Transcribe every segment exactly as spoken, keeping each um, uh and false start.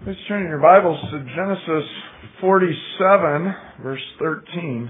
Please turn your Bibles to Genesis forty-seven, verse thirteen.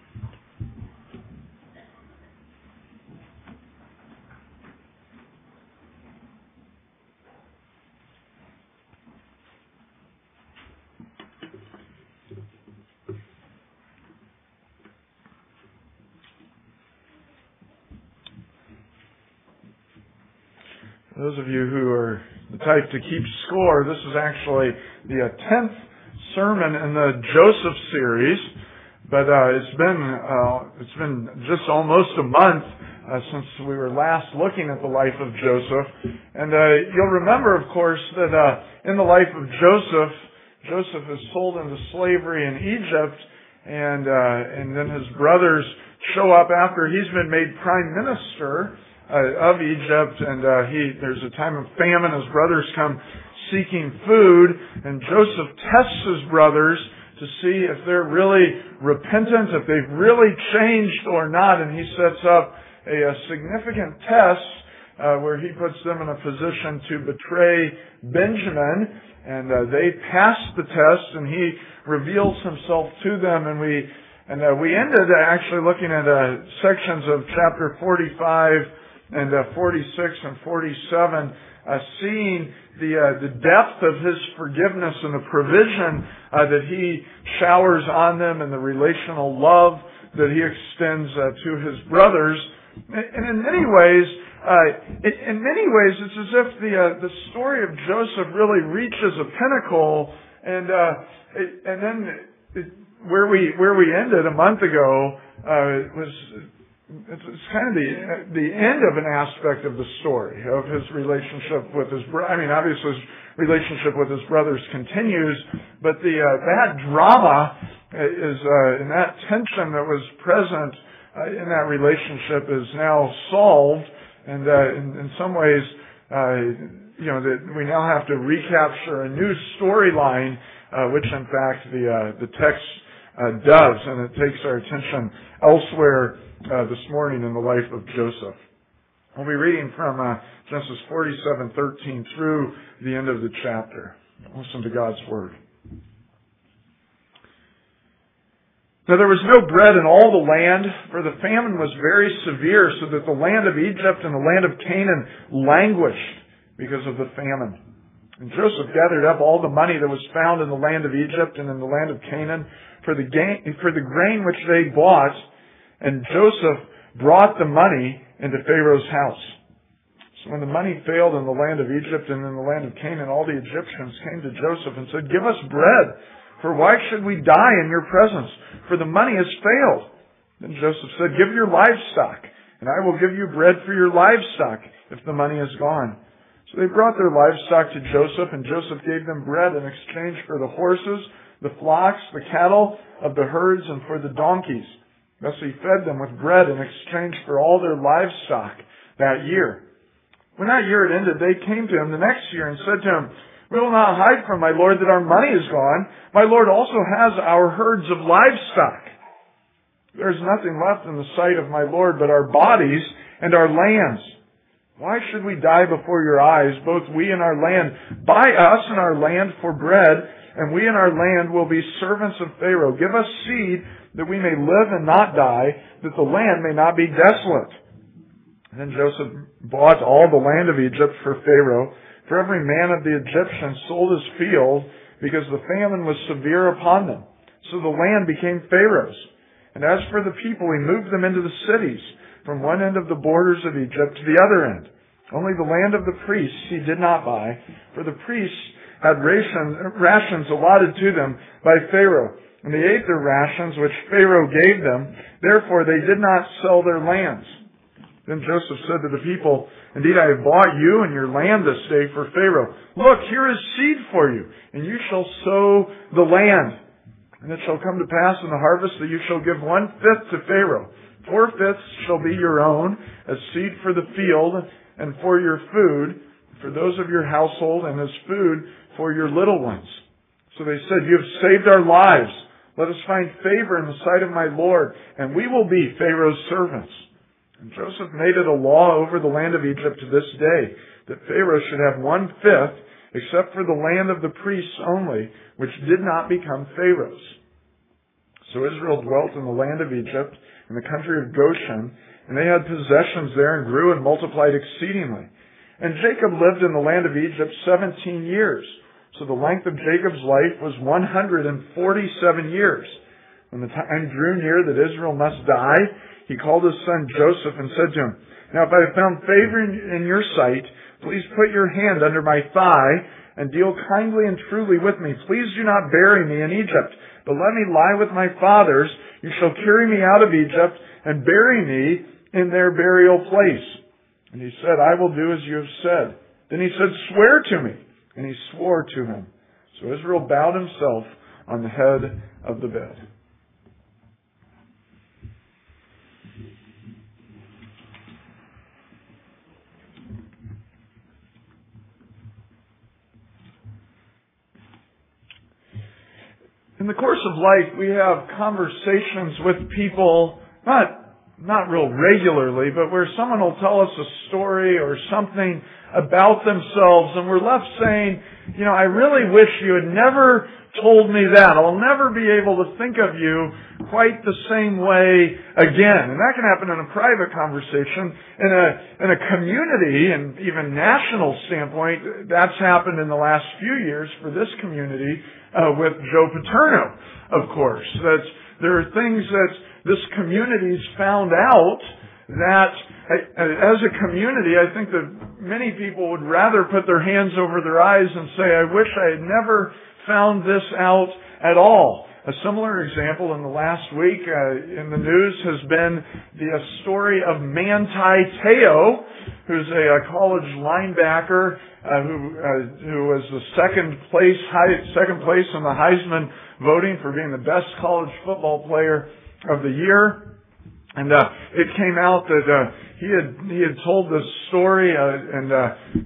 For those of you who are the type to keep score, this is actually the tenth sermon in the Joseph series, but uh, it's been uh, it's been just almost a month uh, since we were last looking at the life of Joseph, and uh, you'll remember, of course, that uh, in the life of Joseph, Joseph is sold into slavery in Egypt, and uh, and then his brothers show up after he's been made prime minister Uh, of Egypt, and uh, he there's a time of famine. His brothers come seeking food, and Joseph tests his brothers to see if they're really repentant, if they've really changed or not, and he sets up a, a significant test uh, where he puts them in a position to betray Benjamin, and uh, they pass the test, and he reveals himself to them, and we and uh, we ended actually looking at uh, sections of chapter forty-five and uh, forty-six and forty-seven, uh, seeing the uh, the depth of His forgiveness and the provision uh, that He showers on them, and the relational love that He extends uh, to His brothers. And in many ways, uh, in, in many ways, it's as if the uh, the story of Joseph really reaches a pinnacle, and uh, it, and then it, where we where we ended a month ago uh, was. It's, it's kind of the the end of an aspect of the story of his relationship with his bro- I mean, obviously his relationship with his brothers continues, but the uh, that drama is uh, and that tension that was present uh, in that relationship is now solved, and uh, in, in some ways, uh, you know, that we now have to recapture a new storyline, uh, which in fact the uh, the text uh, does, and it takes our attention elsewhere. Uh, this morning in the life of Joseph. We'll be reading from uh, Genesis forty-seven thirteen through the end of the chapter. Listen to God's Word. Now there was no bread in all the land, for the famine was very severe, so that the land of Egypt and the land of Canaan languished because of the famine. And Joseph gathered up all the money that was found in the land of Egypt and in the land of Canaan for the gain, for the grain which they bought. And Joseph brought the money into Pharaoh's house. So when the money failed in the land of Egypt and in the land of Canaan, all the Egyptians came to Joseph and said, "Give us bread, for why should we die in your presence? For the money has failed." Then Joseph said, "Give your livestock, and I will give you bread for your livestock if the money is gone." So they brought their livestock to Joseph, and Joseph gave them bread in exchange for the horses, the flocks, the cattle of the herds, and for the donkeys. Thus he fed them with bread in exchange for all their livestock that year. When that year had ended, they came to him the next year and said to him, "We will not hide from my lord that our money is gone. My lord also has our herds of livestock. There is nothing left in the sight of my lord but our bodies and our lands. Why should we die before your eyes, both we and our land? Buy us and our land for bread, and we and our land will be servants of Pharaoh. Give us seed that we may live and not die, that the land may not be desolate." Then Joseph bought all the land of Egypt for Pharaoh. For every man of the Egyptians sold his field, because the famine was severe upon them. So the land became Pharaoh's. And as for the people, he moved them into the cities, from one end of the borders of Egypt to the other end. Only the land of the priests he did not buy, for the priests had rations, rations allotted to them by Pharaoh. And they ate their rations which Pharaoh gave them. Therefore they did not sell their lands. Then Joseph said to the people, "Indeed I have bought you and your land this day for Pharaoh. Look, here is seed for you, and you shall sow the land. And it shall come to pass in the harvest that you shall give one-fifth to Pharaoh. Four-fifths shall be your own, as seed for the field and for your food, for those of your household, and as food for your little ones." So they said, "You have saved our lives. Let us find favor in the sight of my Lord, and we will be Pharaoh's servants." And Joseph made it a law over the land of Egypt to this day, that Pharaoh should have one-fifth, except for the land of the priests only, which did not become Pharaoh's. So Israel dwelt in the land of Egypt, in the country of Goshen, and they had possessions there and grew and multiplied exceedingly. And Jacob lived in the land of Egypt seventeen years. So the length of Jacob's life was one hundred forty-seven years. When the time drew near that Israel must die, he called his son Joseph and said to him, Now if I have found favor in your sight, please put your hand under my thigh and deal kindly and truly with me. Please do not bury me in Egypt, but let me lie with my fathers. You shall carry me out of Egypt and bury me in their burial place. And he said, I will do as you have said. Then he said, Swear to me. And he swore to him. So Israel bowed himself on the head of the bed. In the course of life, we have conversations with people, not not real regularly, but where someone will tell us a story or something about themselves, and we're left saying, you know, I really wish you had never told me that. I'll never be able to think of you quite the same way again. And that can happen in a private conversation. In a, in a community and even national standpoint, that's happened in the last few years for this community uh, with Joe Paterno, of course. That there are things that this community's found out that as a community, I think that many people would rather put their hands over their eyes and say, I wish I had never found this out at all. A similar example in the last week uh, in the news has been the uh, story of Manti Te'o, who's a, a college linebacker uh, who uh, who was the second place high, second place in the Heisman voting for being the best college football player of the year. And uh, it came out that uh, he had he had told this story uh, and uh,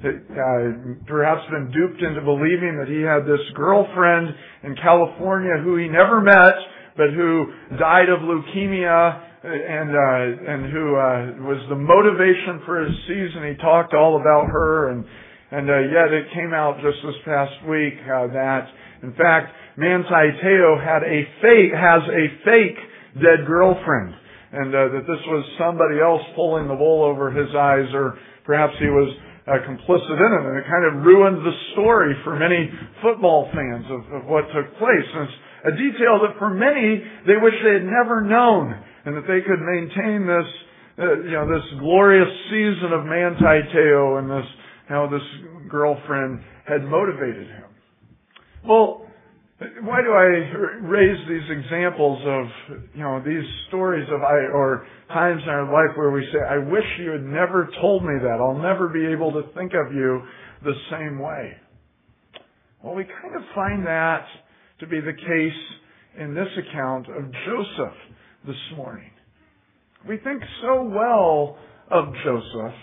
uh, perhaps been duped into believing that he had this girlfriend in California who he never met, but who died of leukemia and uh, and who uh, was the motivation for his season. He talked all about her, and and uh, yet it came out just this past week uh, that in fact Manti Te'o had a fake has a fake dead girlfriend. And uh, that this was somebody else pulling the wool over his eyes, or perhaps he was uh, complicit in it. And it kind of ruined the story for many football fans of, of what took place. And it's a detail that for many, they wish they had never known, and that they could maintain this, uh, you know, this glorious season of Manti Te'o and this, how this girlfriend had motivated him. Well, why do I raise these examples of, you know, these stories of I, or times in our life where we say, I wish you had never told me that. I'll never be able to think of you the same way. Well, we kind of find that to be the case in this account of Joseph this morning. We think so well of Joseph,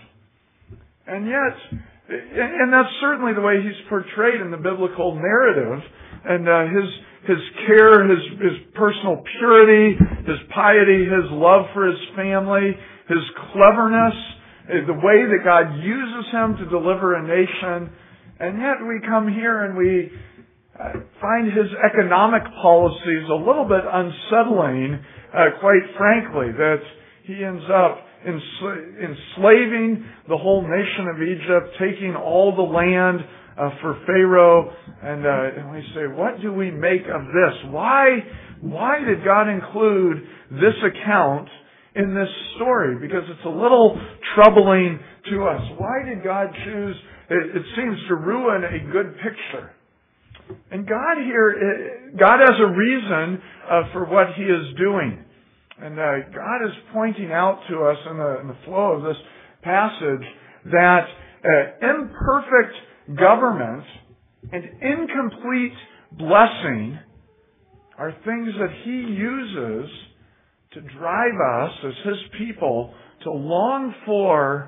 and yet, and that's certainly the way he's portrayed in the biblical narrative. And uh, his his care, his his personal purity, his piety, his love for his family, his cleverness, the way that God uses him to deliver a nation. And yet we come here and we uh, find his economic policies a little bit unsettling, uh, quite frankly, that he ends up ensl- enslaving the whole nation of Egypt, taking all the land Uh, for Pharaoh, and, uh, and we say, what do we make of this? Why, why did God include this account in this story? Because it's a little troubling to us. Why did God choose, it, it seems to ruin a good picture. And God here, God has a reason uh, for what He is doing. And uh, God is pointing out to us in the, in the flow of this passage that uh, imperfect government and incomplete blessing are things that He uses to drive us as His people to long for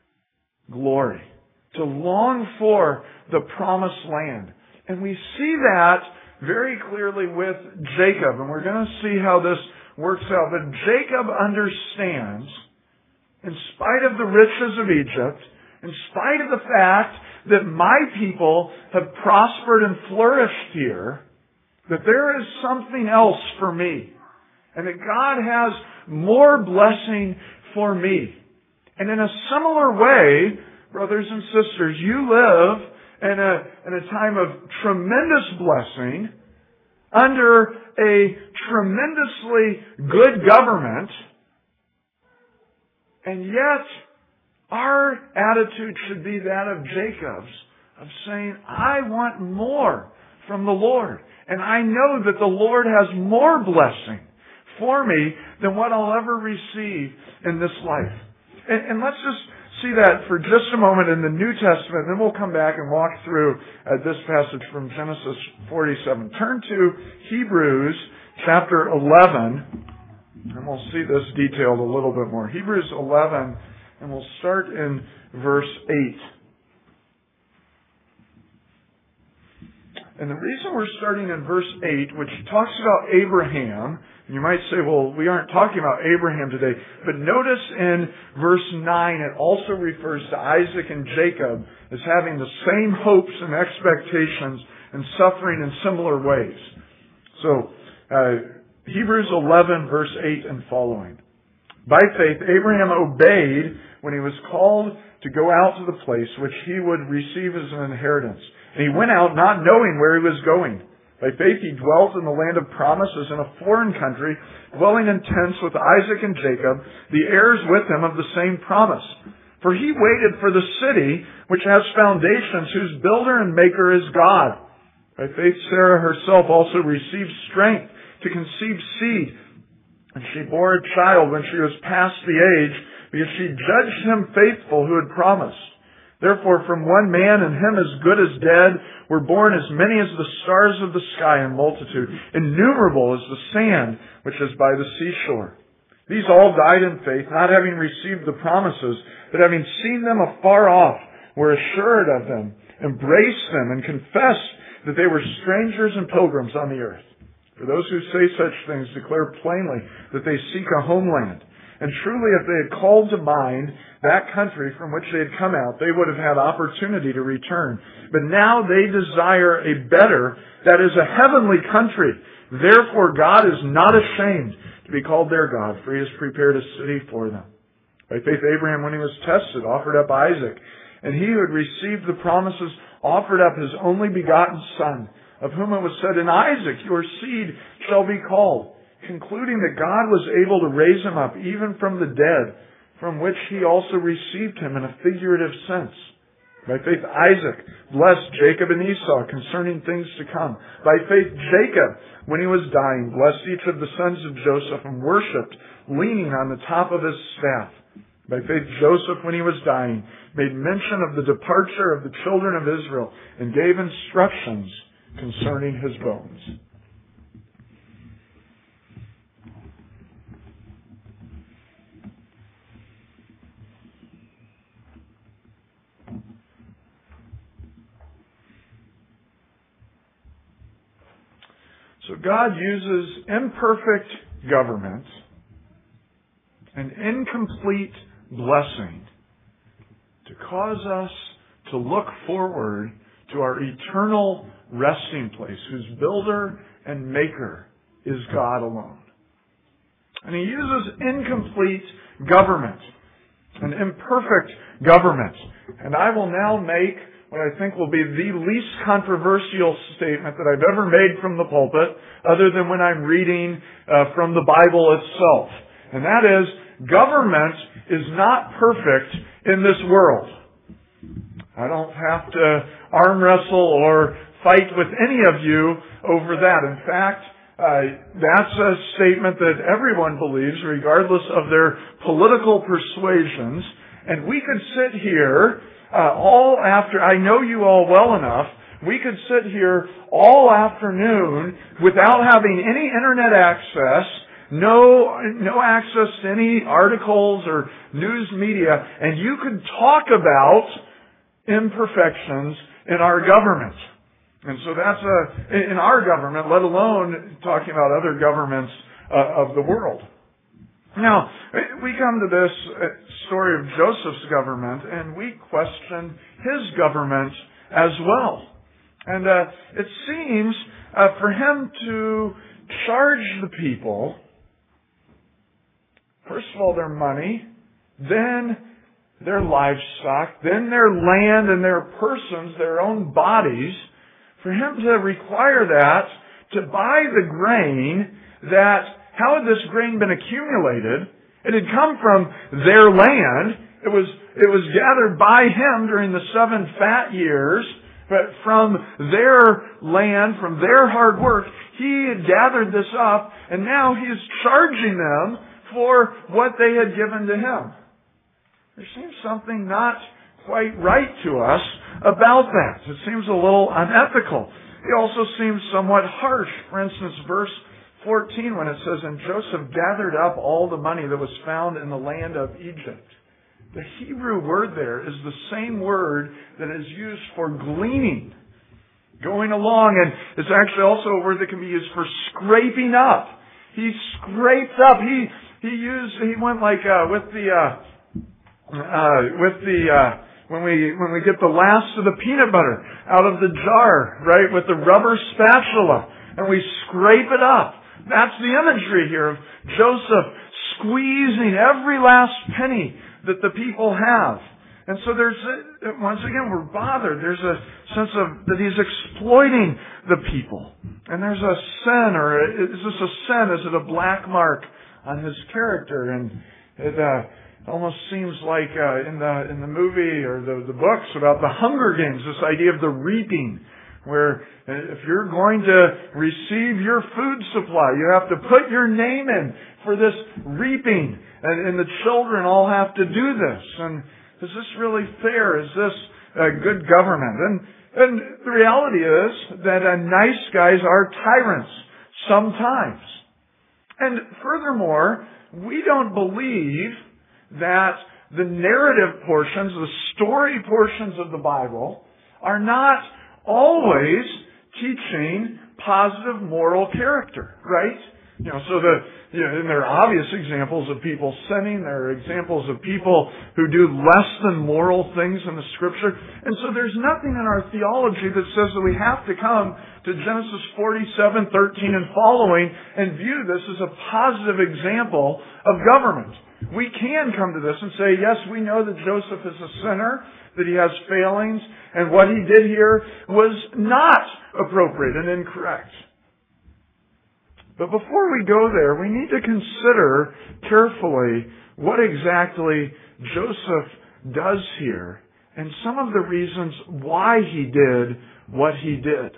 glory, to long for the promised land. And we see that very clearly with Jacob, and we're going to see how this works out. But Jacob understands, in spite of the riches of Egypt, in spite of the fact that my people have prospered and flourished here, that there is something else for me. And that God has more blessing for me. And in a similar way, brothers and sisters, you live in a, in a time of tremendous blessing under a tremendously good government. And yet, our attitude should be that of Jacob's, of saying, I want more from the Lord. And I know that the Lord has more blessing for me than what I'll ever receive in this life. And, and let's just see that for just a moment in the New Testament, then we'll come back and walk through uh, this passage from Genesis forty-seven. Turn to Hebrews chapter eleven, and we'll see this detailed a little bit more. Hebrews eleven, and we'll start in verse eight. And the reason we're starting in verse eight, which talks about Abraham, and you might say, well, we aren't talking about Abraham today, but notice in verse nine, it also refers to Isaac and Jacob as having the same hopes and expectations and suffering in similar ways. So, uh, Hebrews eleven, verse eight and following. By faith, Abraham obeyed when he was called to go out to the place which he would receive as an inheritance. And he went out not knowing where he was going. By faith he dwelt in the land of promises in a foreign country, dwelling in tents with Isaac and Jacob, the heirs with him of the same promise. For he waited for the city which has foundations, whose builder and maker is God. By faith Sarah herself also received strength to conceive seed, and she bore a child when she was past the age, because she judged him faithful who had promised. Therefore, from one man, and him as good as dead, were born as many as the stars of the sky in multitude, innumerable as the sand which is by the seashore. These all died in faith, not having received the promises, but having seen them afar off, were assured of them, embraced them, and confessed that they were strangers and pilgrims on the earth. For those who say such things declare plainly that they seek a homeland. And truly, if they had called to mind that country from which they had come out, they would have had opportunity to return. But now they desire a better, that is a heavenly country. Therefore God is not ashamed to be called their God, for he has prepared a city for them. By faith Abraham, when he was tested, offered up Isaac. And he who had received the promises offered up his only begotten son, of whom it was said, in Isaac your seed shall be called, concluding that God was able to raise him up even from the dead, from which he also received him in a figurative sense. By faith Isaac blessed Jacob and Esau concerning things to come. By faith Jacob, when he was dying, blessed each of the sons of Joseph and worshipped, leaning on the top of his staff. By faith Joseph, when he was dying, made mention of the departure of the children of Israel and gave instructions concerning his bones. So God uses imperfect government and incomplete blessing to cause us to look forward to our eternal resting place, whose builder and maker is God alone. And He uses incomplete government, an imperfect government. And I will now make what I think will be the least controversial statement that I've ever made from the pulpit, other than when I'm reading uh, from the Bible itself. And that is, government is not perfect in this world. I don't have to arm wrestle or fight with any of you over that. In fact, uh, that's a statement that everyone believes, regardless of their political persuasions. And we could sit here uh, all after, I know you all well enough, we could sit here all afternoon without having any internet access, no, no access to any articles or news media, and you could talk about imperfections in our government. And so that's a, in our government, let alone talking about other governments uh, of the world. Now, we come to this story of Joseph's government, and we question his government as well. And uh, it seems uh, for him to charge the people, first of all, their money, then their livestock, then their land and their persons, their own bodies, for him to require that to buy the grain that, how had this grain been accumulated? It had come from their land. It was, it was gathered by him during the seven fat years, but from their land, from their hard work, he had gathered this up, and now he is charging them for what they had given to him. There seems something not quite right to us about that. It seems a little unethical. It also seems somewhat harsh. For instance, verse fourteen, when it says, "And Joseph gathered up all the money that was found in the land of Egypt." The Hebrew word there is the same word that is used for gleaning, going along, and it's actually also a word that can be used for scraping up. He scraped up. He he used. He went like uh, with the uh, uh, with the uh, when we when we get the last of the peanut butter out of the jar, right, with the rubber spatula, and we scrape it up. That's the imagery here of Joseph squeezing every last penny that the people have. And so there's, a, once again, we're bothered. There's a sense of that he's exploiting the people. And there's a sin, or is this a sin? Is it a black mark on his character? And it uh, almost seems like uh, in the in the movie or the, the books about the Hunger Games, this idea of the reaping, where if you're going to receive your food supply, you have to put your name in for this reaping. And, and the children all have to do this. And is this really fair? Is this uh, good government? And, and the reality is that uh, nice guys are tyrants sometimes. And furthermore, we don't believe that the narrative portions, the story portions of the Bible, are not always teaching positive moral character, right? You know, so the, you know, and there are obvious examples of people sinning. There are examples of people who do less than moral things in the Scripture. And so there's nothing in our theology that says that we have to come to Genesis forty-seven, thirteen and following and view this as a positive example of government. We can come to this and say, yes, we know that Joseph is a sinner, that he has failings, and what he did here was not appropriate and incorrect. But before we go there, we need to consider carefully what exactly Joseph does here and some of the reasons why he did what he did.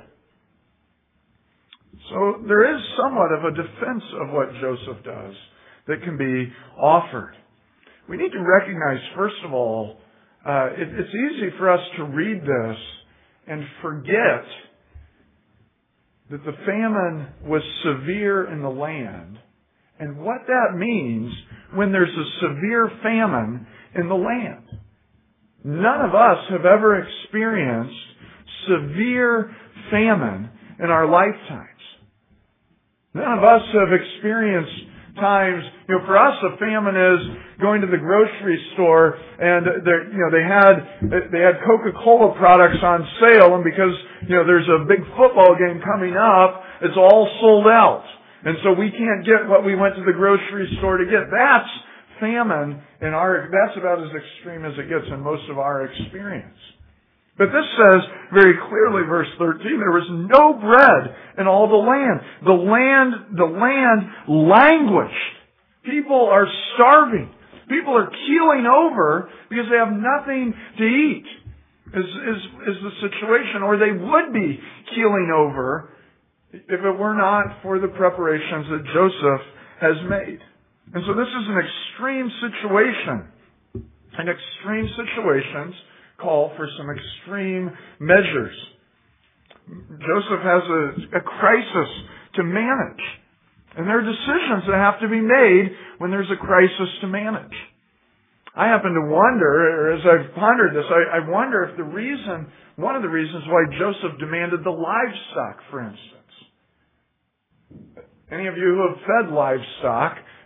So there is somewhat of a defense of what Joseph does that can be offered. We need to recognize, first of all, uh, it, it's easy for us to read this and forget that the famine was severe in the land, and what that means when there's a severe famine in the land. None of us have ever experienced severe famine in our lifetimes. None of us have experienced times, you know, for us a famine is going to the grocery store and they, you know, they had they had Coca-Cola products on sale, and because, you know, there's a big football game coming up, it's all sold out, and so we can't get what we went to the grocery store to get. That's famine in our. That's about as extreme as it gets in most of our experience. But this says very clearly, verse thirteen, there was no bread in all the land. The land, the land languished. People are starving. People are keeling over because they have nothing to eat, is, is, is the situation. Or they would be keeling over if it were not for the preparations that Joseph has made. And so this is an extreme situation. And extreme situations call for some extreme measures. Joseph has a, a crisis to manage. And there are decisions that have to be made when there's a crisis to manage. I happen to wonder, or as I've pondered this, I, I wonder if the reason, one of the reasons why Joseph demanded the livestock, for instance. Any of you who have fed livestock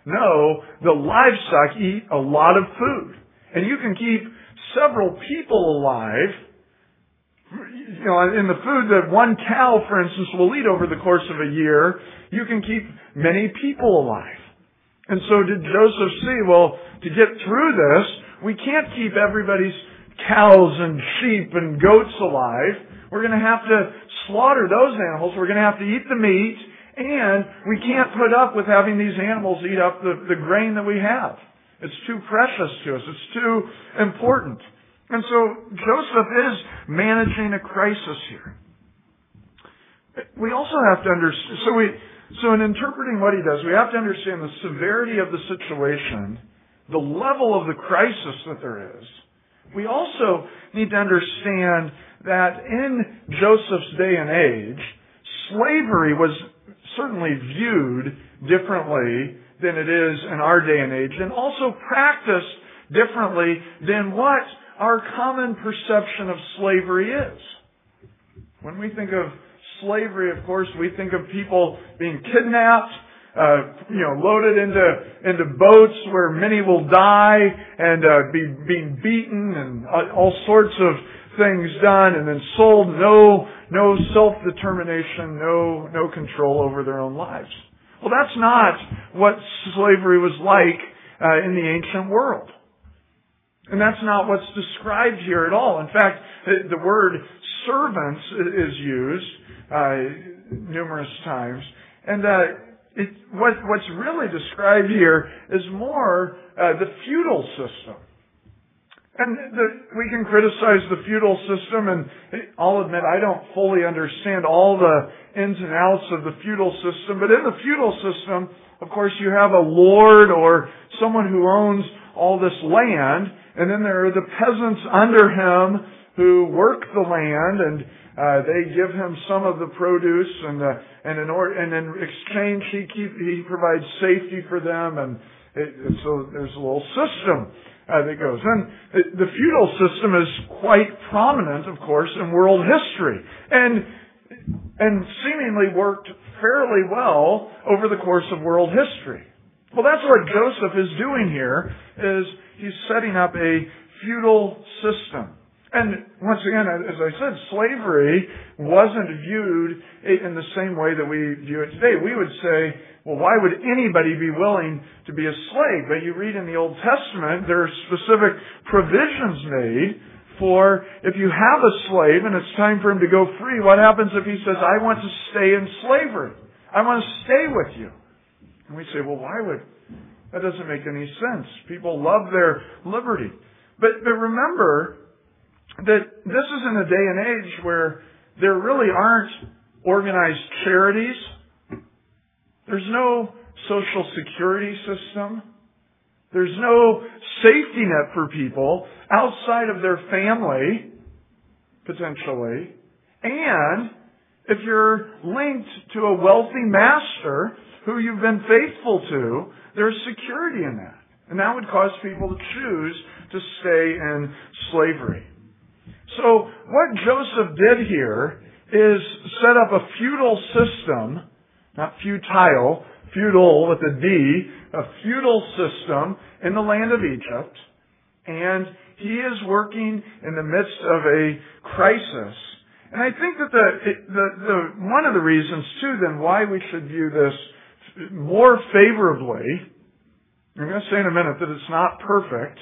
know the livestock eat a lot of food. And you can keep several people alive, you know, in the food that one cow, for instance, will eat over the course of a year. You can keep many people alive. And so did Joseph see, well, to get through this, we can't keep everybody's cows and sheep and goats alive. We're going to have to slaughter those animals. We're going to have to eat the meat. And we can't put up with having these animals eat up the, the grain that we have. It's too precious to us. It's too important. And so Joseph is managing a crisis here. We also have to understand, so we, so in interpreting what he does, we have to understand the severity of the situation, the level of the crisis that there is. We also need to understand that in Joseph's day and age, slavery was certainly viewed differently than it is in our day and age, and also practiced differently than what our common perception of slavery is. When we think of slavery, of course, we think of people being kidnapped, uh, you know, loaded into into boats where many will die and uh, be being beaten and all sorts of things done, and then sold. No, no self-determination, no, no control over their own lives. Well, that's not what slavery was like uh, in the ancient world. And that's not what's described here at all. In fact, the word servants is used uh, numerous times. And uh, it, what, what's really described here is more uh, the feudal system. And the, we can criticize the feudal system, and I'll admit I don't fully understand all the ins and outs of the feudal system, but in the feudal system, of course, you have a lord or someone who owns all this land, and then there are the peasants under him who work the land, and uh, they give him some of the produce, and uh, and in order, and in exchange he keep he provides safety for them, and it, so there's a little system Uh, that goes. And the feudal system is quite prominent, of course, in world history, and and seemingly worked fairly well over the course of world history. Well, that's what Joseph is doing here, is he's setting up a feudal system. And once again, as I said, slavery wasn't viewed in the same way that we view it today. We would say, well, why would anybody be willing to be a slave? But you read in the Old Testament, there are specific provisions made for if you have a slave and it's time for him to go free, what happens if he says, I want to stay in slavery? I want to stay with you. And we say, well, why would, that doesn't make any sense. People love their liberty. But, but remember that this is in a day and age where there really aren't organized charities. There's no social security system. There's no safety net for people outside of their family, potentially. And if you're linked to a wealthy master who you've been faithful to, there's security in that. And that would cause people to choose to stay in slavery. So what Joseph did here is set up a feudal system, not futile, feudal with a D, a feudal system in the land of Egypt. And he is working in the midst of a crisis. And I think that the, the, the, one of the reasons too then why we should view this more favorably, I'm going to say in a minute that it's not perfect,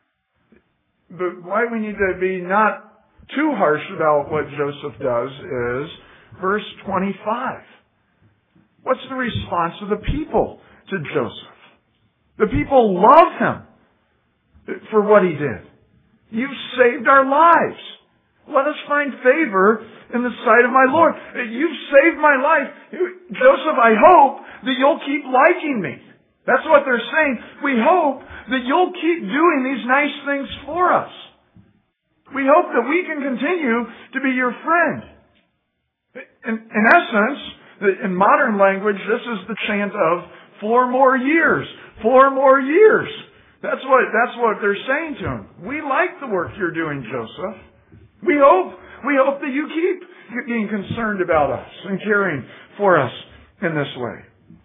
but why we need to be not too harsh about what Joseph does is verse twenty-five. What's the response of the people to Joseph? The people love him for what he did. You've saved our lives. Let us find favor in the sight of my Lord. You've saved my life. Joseph, I hope that you'll keep liking me. That's what they're saying. We hope that you'll keep doing these nice things for us. We hope that we can continue to be your friend. In, in essence, in modern language, this is the chant of four more years. Four more years. That's what, that's what they're saying to him. We like the work you're doing, Joseph. We hope, we hope that you keep being concerned about us and caring for us in this way.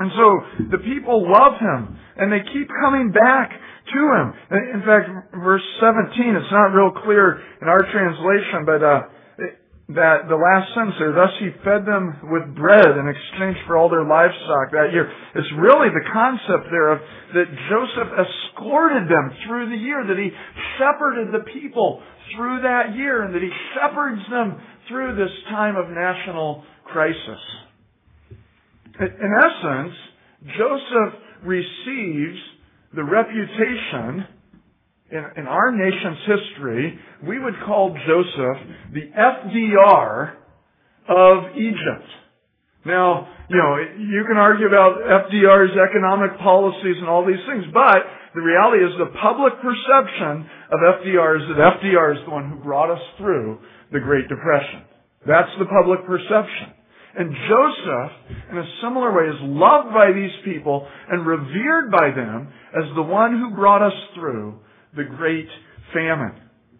And so the people love him, and they keep coming back to him. In fact, verse seventeen, it's not real clear in our translation, but uh, that the last sentence there, thus he fed them with bread in exchange for all their livestock that year. It's really the concept there of that Joseph escorted them through the year, that he shepherded the people through that year, and that he shepherds them through this time of national crisis. In essence, Joseph receives the reputation in, in our nation's history, we would call Joseph the F D R of Egypt. Now, you know, you can argue about F D R's economic policies and all these things, but the reality is the public perception of F D R is that F D R is the one who brought us through the Great Depression. That's the public perception. And Joseph, in a similar way, is loved by these people and revered by them as the one who brought us through the great famine.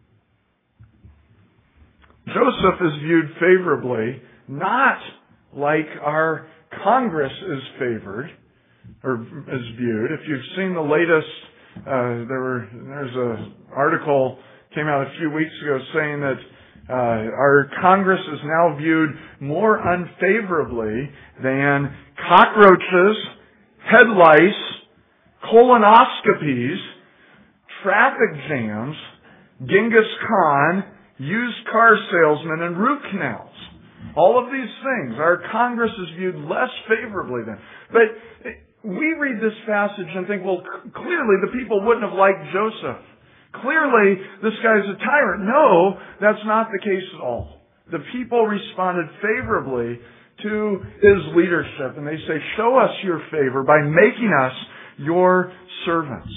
Joseph is viewed favorably, not like our Congress is favored or is viewed. If you've seen the latest, uh, there were there's an article came out a few weeks ago saying that Uh, our Congress is now viewed more unfavorably than cockroaches, head lice, colonoscopies, traffic jams, Genghis Khan, used car salesmen, and root canals. All of these things, our Congress is viewed less favorably than. But we read this passage and think, well, clearly the people wouldn't have liked Joseph. Clearly, this guy's a tyrant. No, that's not the case at all. The people responded favorably to his leadership, and they say, show us your favor by making us your servants.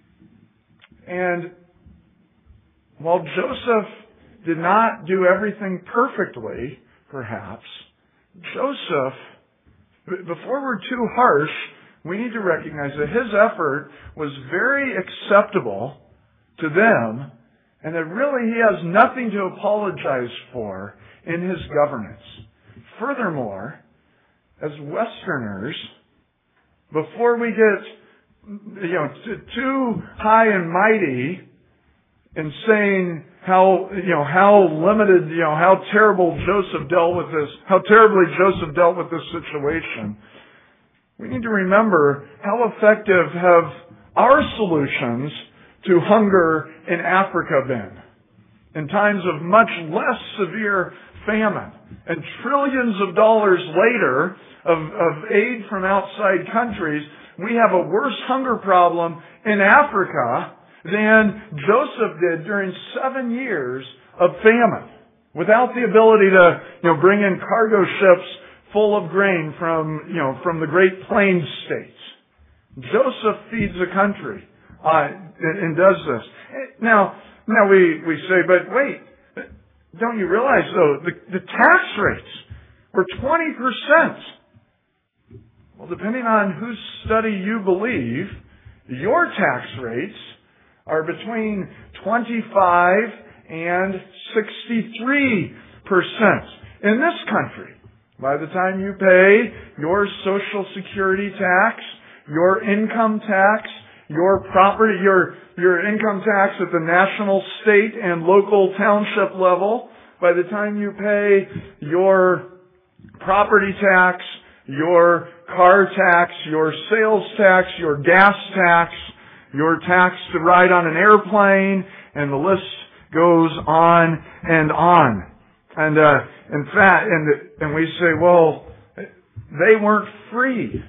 And while Joseph did not do everything perfectly, perhaps, Joseph, before we're too harsh, we need to recognize that his effort was very acceptable to them, and that really he has nothing to apologize for in his governance. Furthermore, as Westerners, before we get you know too high and mighty in saying how you know how limited you know how terrible Joseph dealt with this, how terribly Joseph dealt with this situation, we need to remember how effective have our solutions to hunger in Africa been, in times of much less severe famine. And trillions of dollars later of, of aid from outside countries, we have a worse hunger problem in Africa than Joseph did during seven years of famine, without the ability to you know, bring in cargo ships full of grain from, you know, from the Great Plains states. Joseph feeds a country. Uh, and does this. Now, now we, we say, but wait, don't you realize though, the, the tax rates were twenty percent. Well, depending on whose study you believe, your tax rates are between twenty-five and sixty-three percent in this country. By the time you pay your Social Security tax, your income tax, your property, your, your income tax at the national, state, and local township level, by the time you pay your property tax, your car tax, your sales tax, your gas tax, your tax to ride on an airplane, and the list goes on and on. And, uh, in fact, and, and we say, well, they weren't free.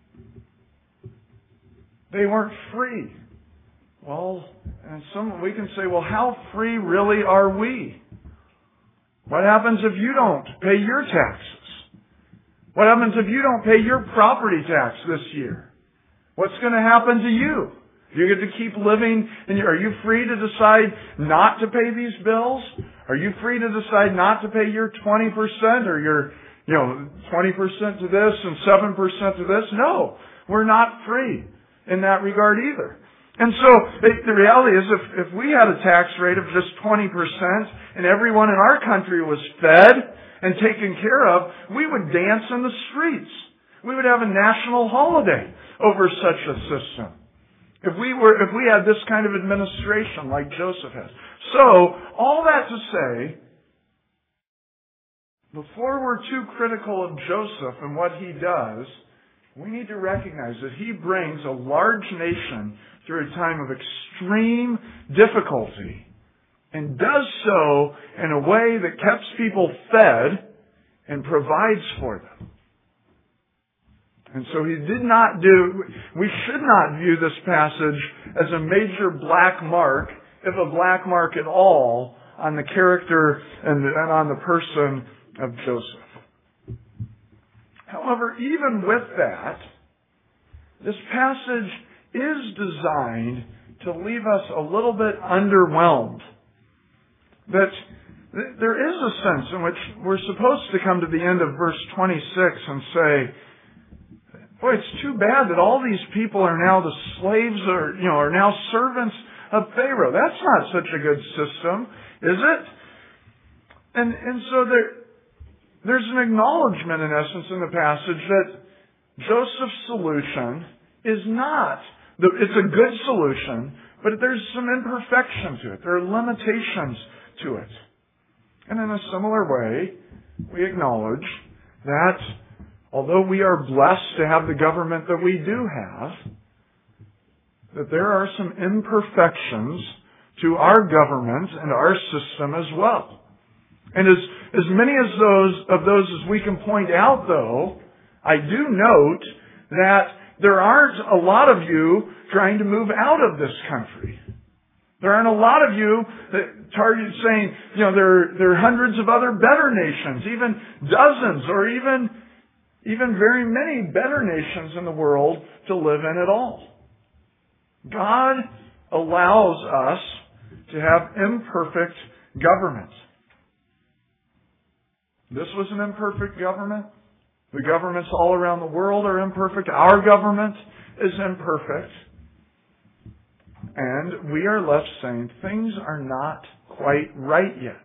They weren't free. Well, and some we can say, well, how free really are we? What happens if you don't pay your taxes? What happens if you don't pay your property tax this year? What's going to happen to you? Do you get to keep living? And are you free to decide not to pay these bills? Are you free to decide not to pay your twenty percent or your, you know, twenty percent to this and seven percent to this? No, we're not free in that regard either. And so the reality is if, if we had a tax rate of just twenty percent and everyone in our country was fed and taken care of, we would dance in the streets. We would have a national holiday over such a system. If we were, if we had this kind of administration like Joseph has. So, all that to say, before we're too critical of Joseph and what he does, we need to recognize that he brings a large nation through a time of extreme difficulty and does so in a way that keeps people fed and provides for them. And so he did not do, we should not view this passage as a major black mark, if a black mark at all, on the character and, and on the person of Joseph. However, even with that, this passage is designed to leave us a little bit underwhelmed. That there is a sense in which we're supposed to come to the end of verse twenty-six and say, boy, it's too bad that all these people are now the slaves or, you know, are now servants of Pharaoh. That's not such a good system, is it? And, and so there, there's an acknowledgement, in essence, in the passage that Joseph's solution is not, the, it's a good solution, but there's some imperfection to it. There are limitations to it. And in a similar way, we acknowledge that although we are blessed to have the government that we do have, that there are some imperfections to our government and our system as well. And as, as many as those, of those as we can point out, though, I do note that there aren't a lot of you trying to move out of this country. There aren't a lot of you that target saying, you know, there, there are hundreds of other better nations, even dozens or even, even very many better nations in the world to live in at all. God allows us to have imperfect government. This was an imperfect government. The governments all around the world are imperfect. Our government is imperfect. And we are left saying things are not quite right yet.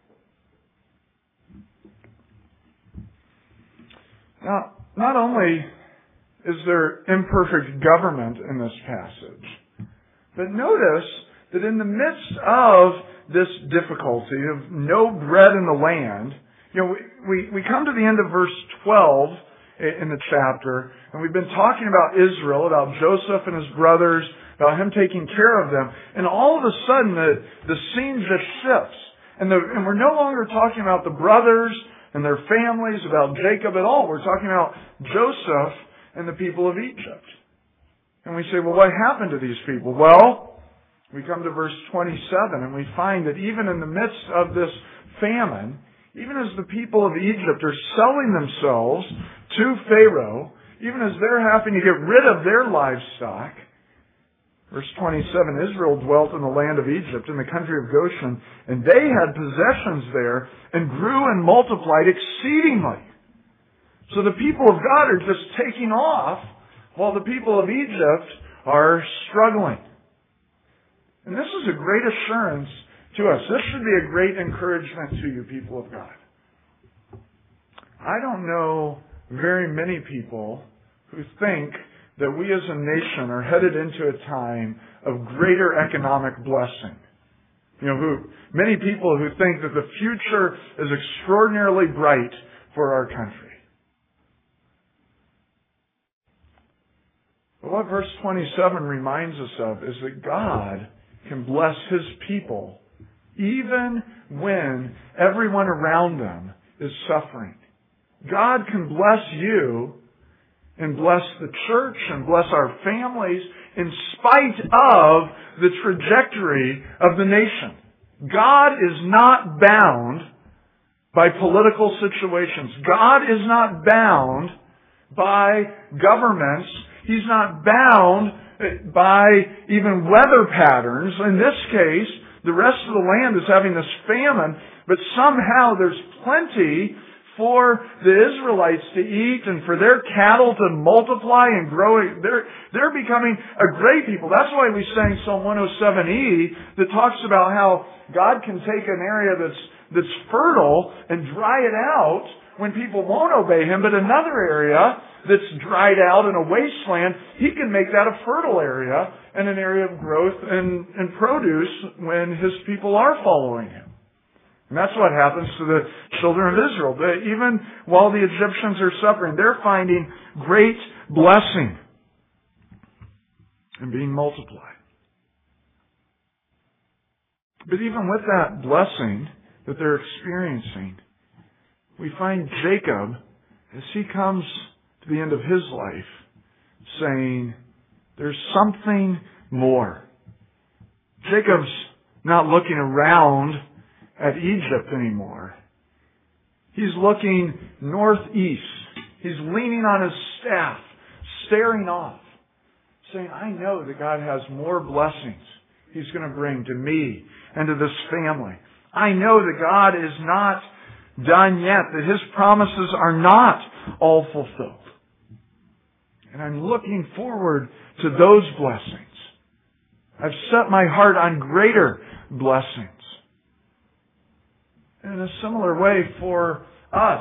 Now, not only is there imperfect government in this passage, but notice that in the midst of this difficulty of no bread in the land, you know, we, we, we come to the end of verse twelve in the chapter, and we've been talking about Israel, about Joseph and his brothers, about him taking care of them, and all of a sudden the, the scene just shifts. And, the, and we're no longer talking about the brothers and their families, about Jacob at all. We're talking about Joseph and the people of Egypt. And we say, well, what happened to these people? Well, we come to verse twenty-seven, and we find that even in the midst of this famine, even as the people of Egypt are selling themselves to Pharaoh, even as they're having to get rid of their livestock, verse twenty-seven, Israel dwelt in the land of Egypt, in the country of Goshen, and they had possessions there, and grew and multiplied exceedingly. So the people of God are just taking off, while the people of Egypt are struggling. And this is a great assurance to us. This should be a great encouragement to you, people of God. I don't know very many people who think that we as a nation are headed into a time of greater economic blessing. You know, who, many people who think that the future is extraordinarily bright for our country. But what verse twenty-seven reminds us of is that God can bless His people even when everyone around them is suffering. God can bless you and bless the church and bless our families in spite of the trajectory of the nation. God is not bound by political situations. God is not bound by governments. He's not bound by even weather patterns. In this case, the rest of the land is having this famine, but somehow there's plenty for the Israelites to eat and for their cattle to multiply and grow. They're, they're becoming a great people. That's why we sang Psalm one oh seven E that talks about how God can take an area that's, that's fertile and dry it out when people won't obey Him, but another area that's dried out in a wasteland, He can make that a fertile area and an area of growth and, and produce when His people are following Him. And that's what happens to the children of Israel. But even while the Egyptians are suffering, they're finding great blessing and being multiplied. But even with that blessing that they're experiencing, we find Jacob, as he comes to the end of his life, saying, there's something more. Jacob's not looking around at Egypt anymore. He's looking northeast. He's leaning on his staff, staring off, saying, I know that God has more blessings He's going to bring to me and to this family. I know that God is not done yet, that His promises are not all fulfilled. And I'm looking forward to those blessings. I've set my heart on greater blessings. And in a similar way for us,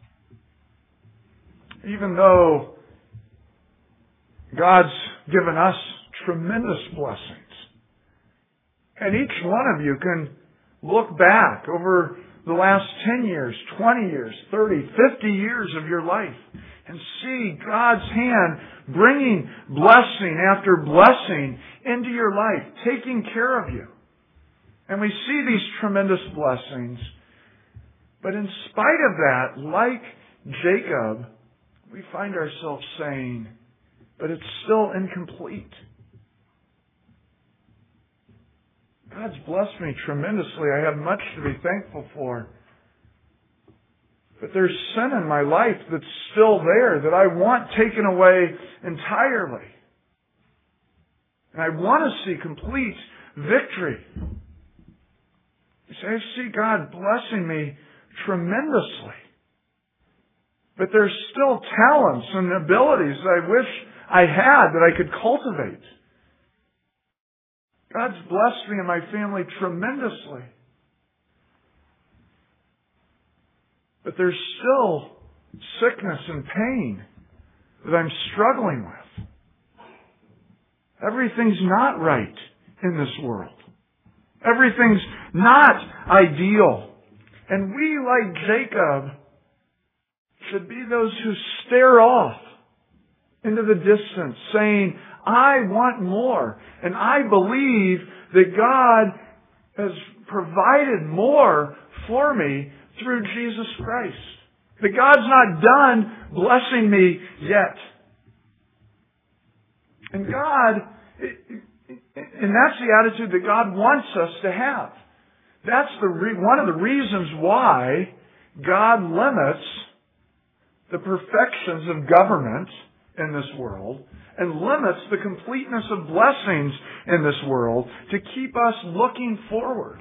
even though God's given us tremendous blessings, and each one of you can look back over the last ten years, twenty years, thirty, fifty years of your life and see God's hand bringing blessing after blessing into your life, taking care of you. And we see these tremendous blessings. But in spite of that, like Jacob, we find ourselves saying, but it's still incomplete. God's blessed me tremendously. I have much to be thankful for. But there's sin in my life that's still there that I want taken away entirely. And I want to see complete victory. You say, I see God blessing me tremendously. But there's still talents and abilities that I wish I had that I could cultivate. God's blessed me and my family tremendously. But there's still sickness and pain that I'm struggling with. Everything's not right in this world. Everything's not ideal. And we, like Jacob, should be those who stare off into the distance, saying, I want more. And I believe that God has provided more for me through Jesus Christ. That God's not done blessing me yet. And God, and that's the attitude that God wants us to have. That's the re- one of the reasons why God limits the perfections of government in this world and limits the completeness of blessings in this world to keep us looking forward.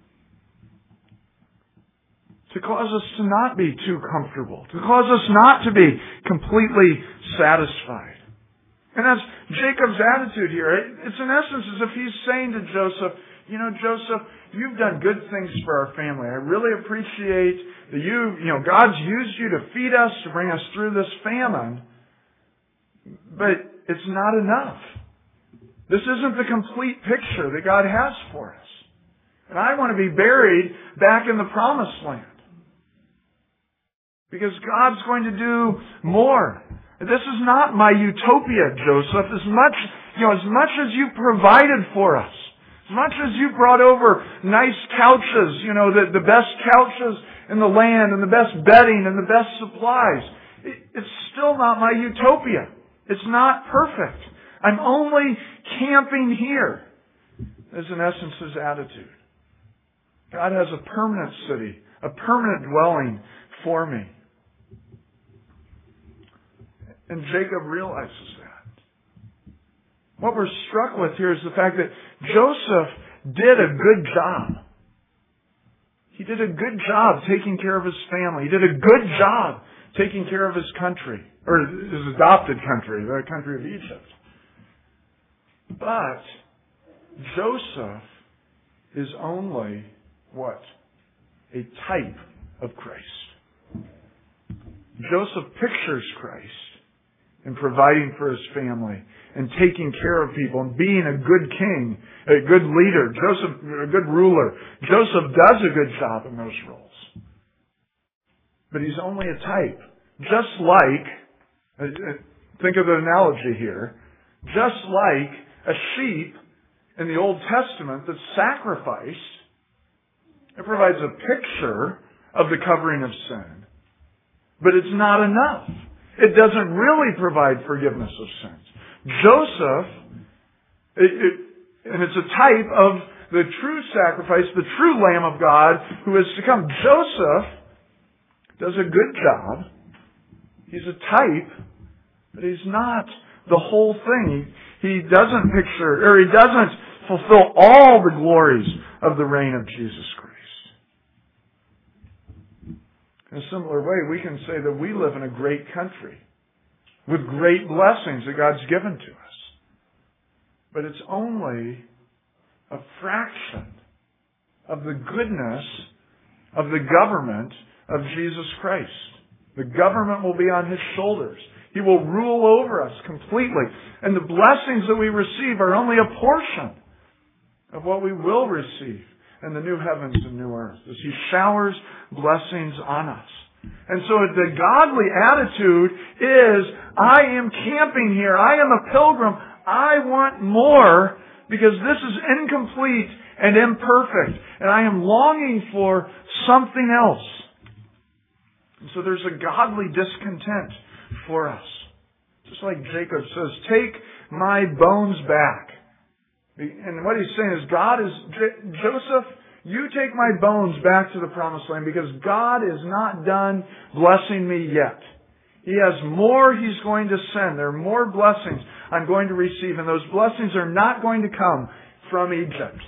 To cause us to not be too comfortable. To cause us not to be completely satisfied. And that's Jacob's attitude here. It's in essence as if he's saying to Joseph, you know, Joseph, you've done good things for our family. I really appreciate that you, you know, God's used you to feed us, to bring us through this famine. But it's not enough. This isn't the complete picture that God has for us. And I want to be buried back in the promised land. Because God's going to do more. This is not my utopia, Joseph. As much, you know, as much as you provided for us, as much as you brought over nice couches, you know, the, the best couches in the land and the best bedding and the best supplies, it, it's still not my utopia. It's not perfect. I'm only camping here, is in essence his attitude. God has a permanent city, a permanent dwelling for me. And Jacob realizes that. What we're struck with here is the fact that Joseph did a good job. He did a good job taking care of his family. He did a good job taking care of his country, or his adopted country, the country of Egypt. But Joseph is only what? A type of Christ. Joseph pictures Christ in providing for his family and taking care of people and being a good king, a good leader, Joseph, a good ruler. Joseph does a good job in those roles. But he's only a type. Just like, think of the analogy here, just like a sheep in the Old Testament that's sacrificed, it provides a picture of the covering of sin. But it's not enough. It doesn't really provide forgiveness of sins. Joseph, it, it, and it's a type of the true sacrifice, the true Lamb of God who is to come. Joseph does a good job. He's a type, but he's not the whole thing. He, he doesn't picture, or he doesn't fulfill all the glories of the reign of Jesus Christ. In a similar way, we can say that we live in a great country with great blessings that God's given to us. But it's only a fraction of the goodness of the government of Jesus Christ. The government will be on His shoulders. He will rule over us completely. And the blessings that we receive are only a portion of what we will receive in the new heavens and new earth as He showers blessings on us. And so the godly attitude is, I am camping here. I am a pilgrim. I want more because this is incomplete and imperfect. And I am longing for something else. And so there's a godly discontent for us. Just like Jacob says, take my bones back. And what he's saying is, God is, Joseph, you take my bones back to the promised land because God is not done blessing me yet. He has more He's going to send. There are more blessings I'm going to receive, and those blessings are not going to come from Egypt.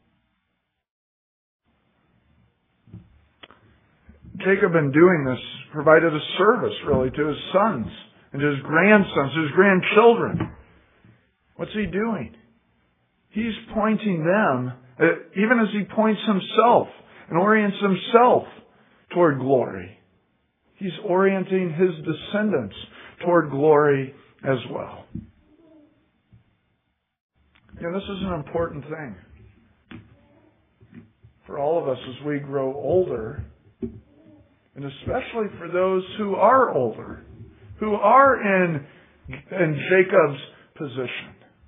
Jacob, in doing this, provided a service, really, to his sons and to his grandsons, to his grandchildren. What's he doing? He's pointing them, even as he points himself and orients himself toward glory. He's orienting his descendants toward glory as well. You know, this is an important thing for all of us as we grow older, and especially for those who are older, who are in, in Jacob's position.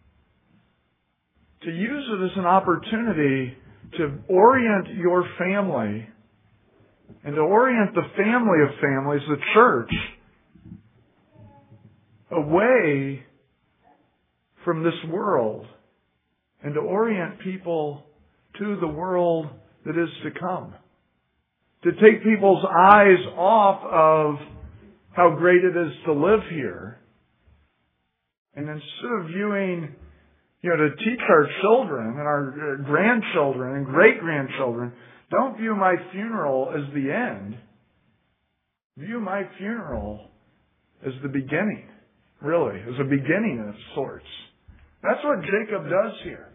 To use it as an opportunity to orient your family and to orient the family of families, the church, away from this world and to orient people to the world that is to come. To take people's eyes off of how great it is to live here, and instead of viewing, you know, to teach our children and our grandchildren and great-grandchildren, don't view my funeral as the end. View my funeral as the beginning, really, as a beginning of sorts. That's what Jacob does here.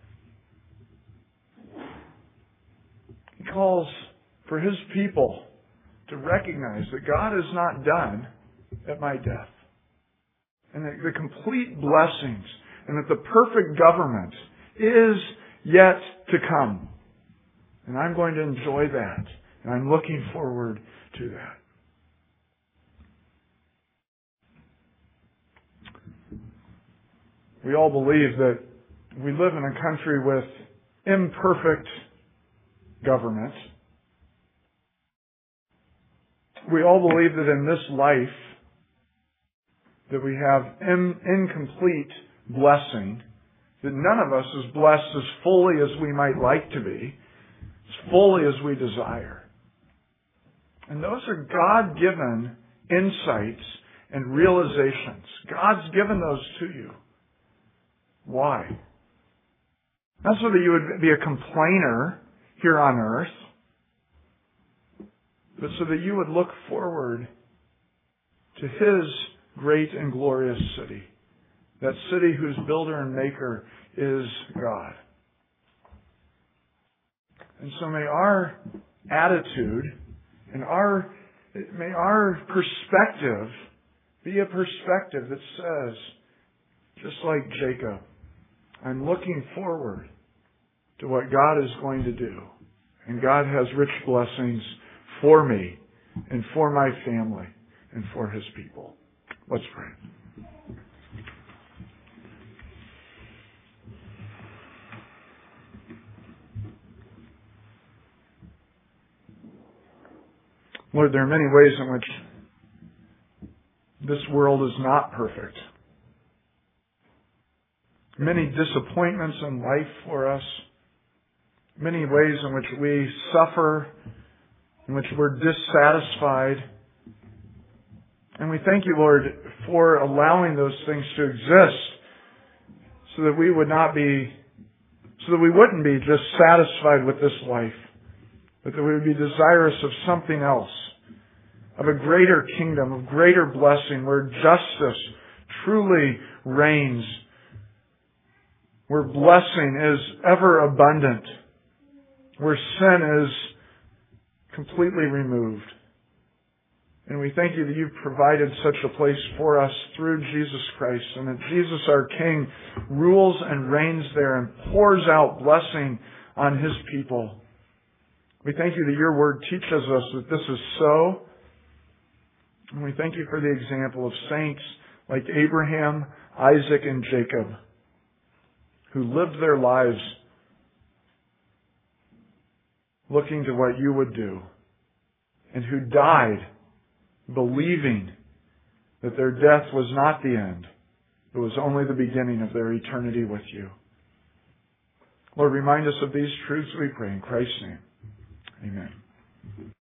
He calls for his people to recognize that God is not done at my death. And that the complete blessings and that the perfect government is yet to come. And I'm going to enjoy that. And I'm looking forward to that. We all believe that we live in a country with imperfect government. We all believe that in this life that we have in, incomplete blessing, that none of us is blessed as fully as we might like to be, as fully as we desire. And those are God-given insights and realizations. God's given those to you. Why? Not so that you would be a complainer here on earth, but so that you would look forward to His great and glorious city. That city whose builder and maker is God. And so may our attitude and our May our perspective be a perspective that says, just like Jacob, I'm looking forward to what God is going to do. And God has rich blessings for me and for my family and for His people. Let's pray. Lord, there are many ways in which this world is not perfect. Many disappointments in life for us. Many ways in which we suffer, in which we're dissatisfied. And we thank you, Lord, for allowing those things to exist so that we would not be, so that we wouldn't be just satisfied with this life, but that we would be desirous of something else, of a greater kingdom, of greater blessing, where justice truly reigns, where blessing is ever abundant, where sin is completely removed. And we thank you that you've provided such a place for us through Jesus Christ, and that Jesus, our King, rules and reigns there and pours out blessing on His people. We thank you that your word teaches us that this is so. And we thank you for the example of saints like Abraham, Isaac, and Jacob, who lived their lives looking to what you would do, and who died believing that their death was not the end, it was only the beginning of their eternity with you. Lord, remind us of these truths, we pray in Christ's name. Amen.